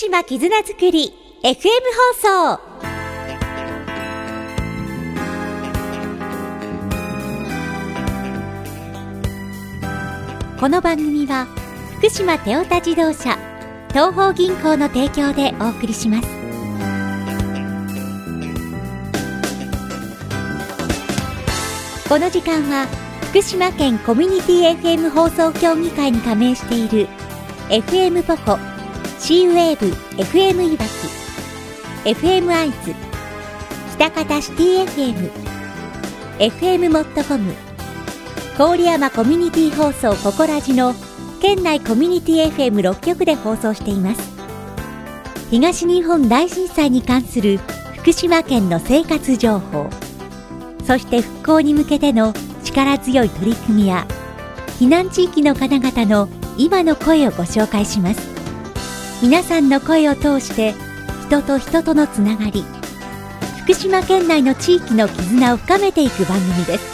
島絆づくり FM 放送。この番組は福島テオタ自動車東邦銀行の提供でお送りします。この時間は福島県コミュニティ FM 放送協議会に加盟している FM ポコ、シーウェーブ FM いわき、FM アイズ、北方シティ FM、FM モットコム、郡山コミュニティ放送ココラジの県内コミュニティ FM6 局で放送しています。東日本大震災に関する福島県の生活情報、そして復興に向けての力強い取り組みや避難地域の方々の今の声をご紹介します。皆さんの声を通して人と人とのつながり、福島県内の地域の絆を深めていく番組です。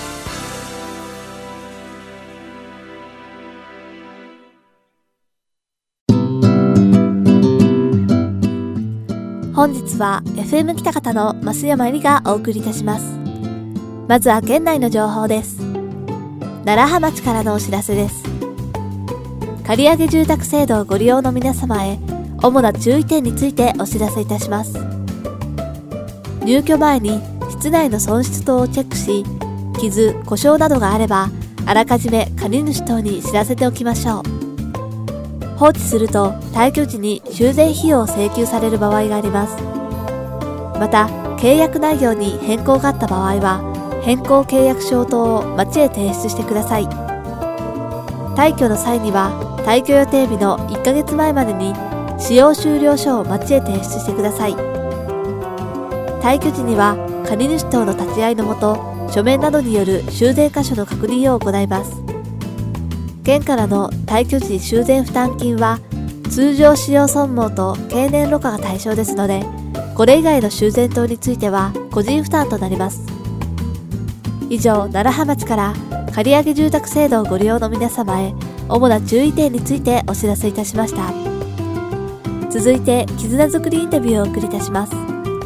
本日は FM 北方の増山えりがお送りいたします。まずは県内の情報です。楢葉町からのお知らせです。借り上げ住宅制度をご利用の皆様へ主な注意点についてお知らせいたします。入居前に室内の損失等をチェックし、傷・故障などがあればあらかじめ借り主等に知らせておきましょう。放置すると退去時に修繕費用を請求される場合があります。また契約内容に変更があった場合は変更契約書等を町へ提出してください。退去の際には退去予定日の1ヶ月前までに使用終了書を町へ提出してください。退去時には借り主等の立ち会いのもと書面などによる修繕箇所の確認を行います。県からの退去時修繕負担金は通常使用損耗と経年ろ過が対象ですので、これ以外の修繕等については個人負担となります。以上、楢葉町から借り上げ住宅制度をご利用の皆様へ主な注意点についてお知らせいたしました。続いて絆づくりインタビューをお送りいたします。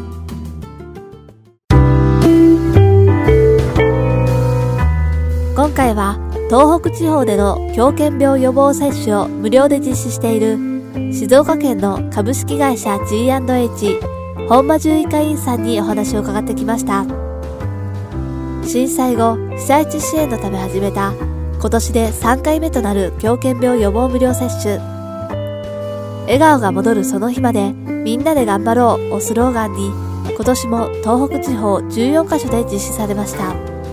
今回は東北地方での狂犬病予防接種を無料で実施している静岡県の株式会社 G&H 本間獣医会員さんにお話を伺ってきました。震災後、被災地支援のため始めた今年で3回目となる狂犬病予防無料接種。笑顔が戻るその日までみんなで頑張ろうをスローガンに、今年も東北地方14カ所で実施されました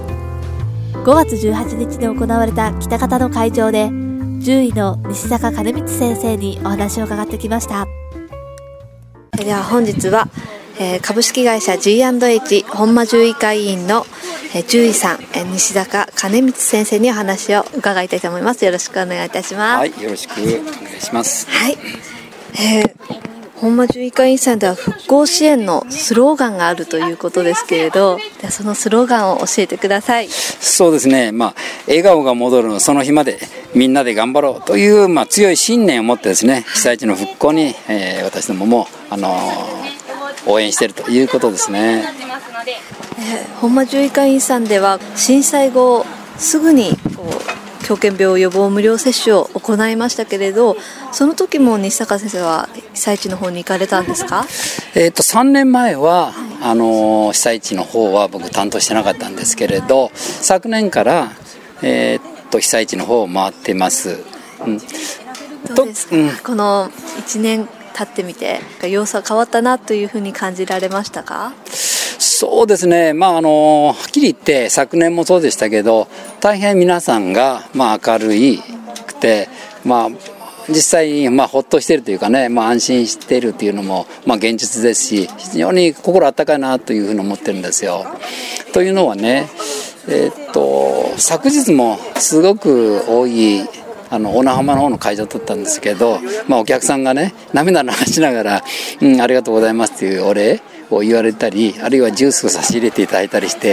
。5月18日に行われた北方の会場で獣医の西坂兼光先生にお話を伺ってきました。では本日は、株式会社 G&H 本間獣医会員の獣医さん西坂兼光先生にお話を伺いたいと思います。よろしくお願いいたします。 はい、よろしくお願いします。 はい、本間獣医会員さんでは復興支援のスローガンがあるということですけれど、ではそのスローガンを教えてください。 そうですね、笑顔が戻るその日までみんなで頑張ろうという、強い信念を持ってですね、被災地の復興に、私どもも、応援しているということですね。 本間獣医会員さんでは震災後すぐに狂犬病予防無料接種を行いましたけれど、その時も西坂先生は被災地の方に行かれたんですか ？3年前は被災地の方は僕担当してなかったんですけれど、昨年から、被災地の方を回ってます。 どうですか？この1年経ってみて様子は変わったなというふうに感じられましたか？ そうですね、はっきり言って昨年もそうでしたけど、大変皆さんが、明るいくて、実際、ほっとしているというかね、安心しているというのも、現実ですし、非常に心温かいなというふうに思ってるんですよ。というのはね、昨日もすごく多い小名浜の方の会場だったんですけど、お客さんがね涙流しながら、ありがとうございますというお礼を言われたり、あるいはジュースを差し入れていただいたりして、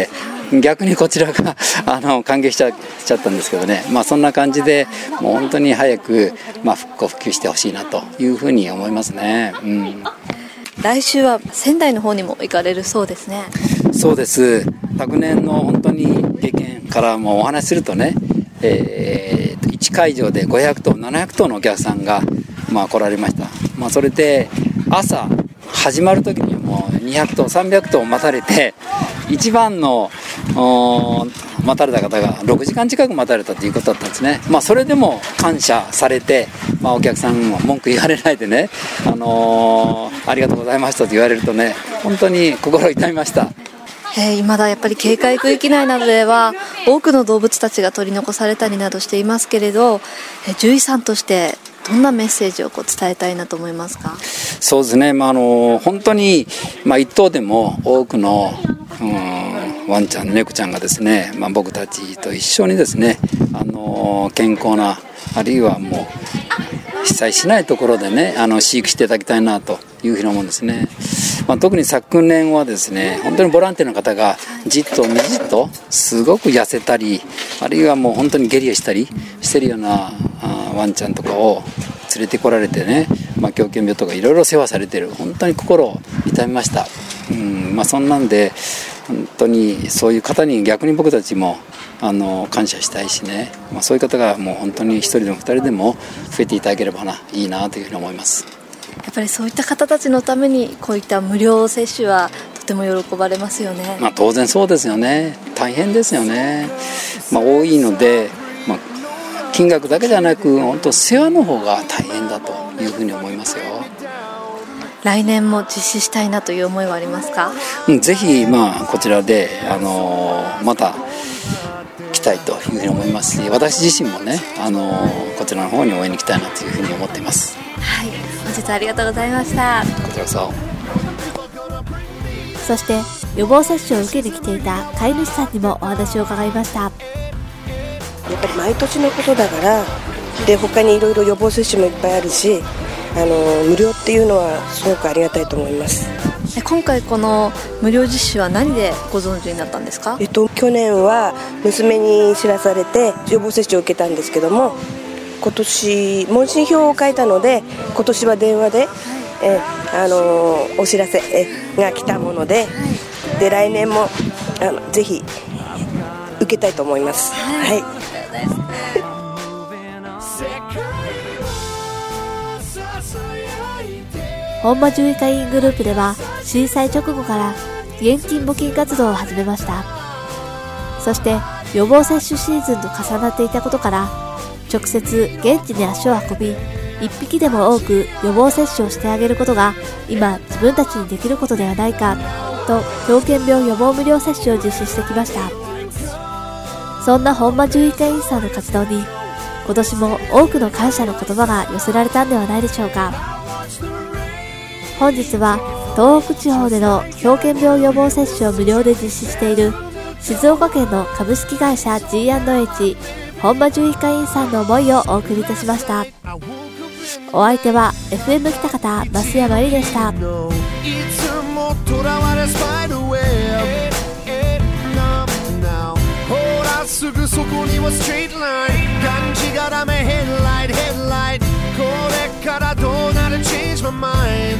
逆にこちらが歓迎しちゃったんですけどね、そんな感じでもう本当に早く、復興復旧してほしいなというふうに思いますね。 来週は仙台の方にも行かれるそうですね。 そうです。昨年の本当に経験からもお話しするとね、1会場で500頭700頭のお客さんが来られました。それで朝始まる時にもう200頭300頭待たれて、一番の待たれた方が6時間近く待たれたということだったんですね。それでも感謝されて、お客さんも文句言われないでね、ありがとうございましたと言われるとね、本当に心痛みました。 未だやっぱり警戒区域内などでは多くの動物たちが取り残されたりなどしていますけれど、獣医さんとしてどんなメッセージを伝えたいなと思いますか？ そうですね、本当に、一頭でも多くの、ワンちゃん猫ちゃんがですね、僕たちと一緒にですね、健康な、あるいはもう被災しないところでね、飼育していただきたいなというふうに思うんですね。特に昨年はですね、本当にボランティアの方がじっとすごく痩せたり、あるいはもう本当に下痢をしたりしてるようなワンちゃんとかを連れてこられてね、狂犬病とかいろいろ世話されてる、本当に心を痛みました。そんなんで本当にそういう方に逆に僕たちも感謝したいしね、そういう方がもう本当に1人でも2人でも増えていただければいいなというふうに思います。 やっぱりそういった方たちのためにこういった無料接種はとても喜ばれますよね。 当然そうですよね。大変ですよね。多いので、金額だけじゃなく本当世話の方が大変だというふうに思いますよ。 来年も実施したいなという思いはありますか？ ぜひこちらでまた来たいというふうに思いますし、私自身もねこちらの方に応援に来たいなというふうに思っています。 はい、本日はありがとうございました。 こちらこそ。 そして予防接種を受けに来ていた飼い主さんにもお話を伺いました。 やっぱり毎年のことだから、で他にいろいろ予防接種もいっぱいあるし、無料っていうのはすごくありがたいと思います。 今回この無料実施は何でご存知になったんですか？ 去年は娘に知らされて予防接種を受けたんですけども、今年問診票を書いたので、今年は電話で、お知らせが来たもので、で来年もぜひ受けたいと思います。はい、 本間獣医会員グループでは震災直後から現金募金活動を始めました。そして予防接種シーズンと重なっていたことから、直接現地に足を運び、一匹でも多く予防接種をしてあげることが今自分たちにできることではないかと、狂犬病予防無料接種を実施してきました。そんな本間獣医会員さんの活動に今年も多くの感謝の言葉が寄せられたんではないでしょうか。本日は東北地方での狂犬病予防接種を無料で実施している静岡県の株式会社 G&H 本間獣医会員さんの思いをお送りいたしました。お相手は FM 北方増山里でした。 すぐそこにはストリートライン、がんじがらめヘッドライトヘッドライト、これからどうなる change my mind,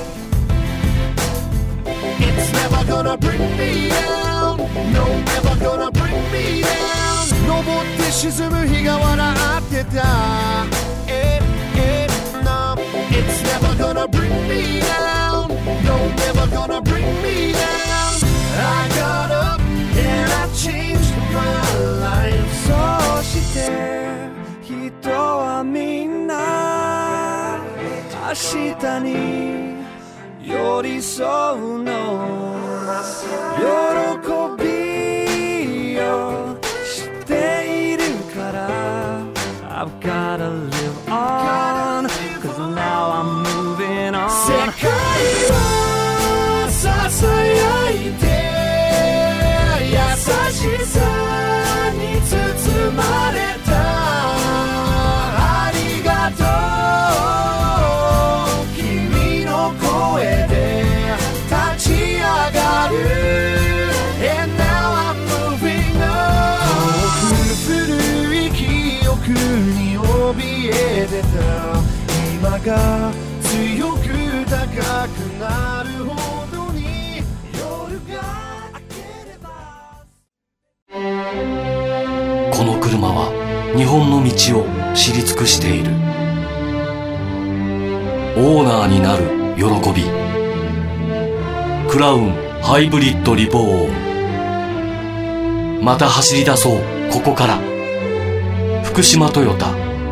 it's never gonna bring me down, no never gonna bring me down, 登って沈む日が笑ってた、no, it's never gonna bring me down, no never gonna bring me down, I got up and I changed my life. そして人はみんな明日に寄り添うの、喜びをしているから I've gotta live on, cause now I'm moving on. 世界をささやいて優しさに包まれた、ありがとう君の声で立ち上がる And now I'm moving が強く高くなるほどに夜が明ければ。 この車は日本の道を知り尽くしている。オーナーになる喜び。クラウンハイブリッドリボーン。また走り出そう、ここから。福島トヨタ。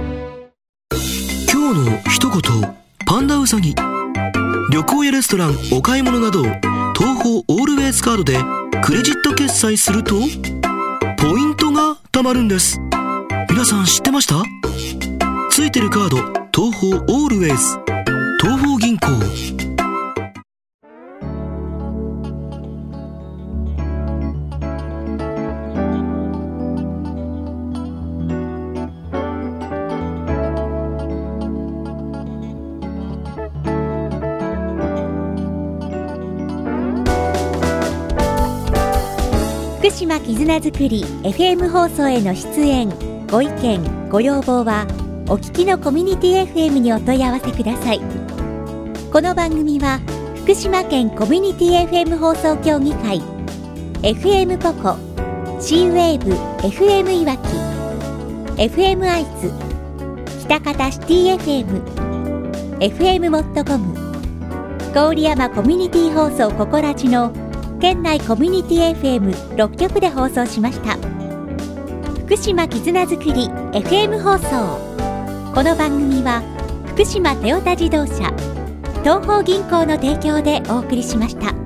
今日の一言、パンダウサギ。旅行やレストラン、お買い物など東宝オールウェイズカードでクレジット決済するとポイントが貯まるんです。皆さん知ってました？ついてるカード、東宝オールウェイズ、東宝銀行。 福島絆づくり FM 放送への出演、ご意見、ご要望はお聞きのコミュニティ FM にお問い合わせください。この番組は福島県コミュニティ FM 放送協議会、 FM ポコ、 C-WAVE FM いわき、 FM 愛知、北方シティ FM、 FM モットコム、郡山コミュニティ放送ココラジの県内コミュニティ FM6 局で放送しました。福島絆づくり FM 放送。この番組は福島トヨタ自動車、東邦銀行の提供でお送りしました。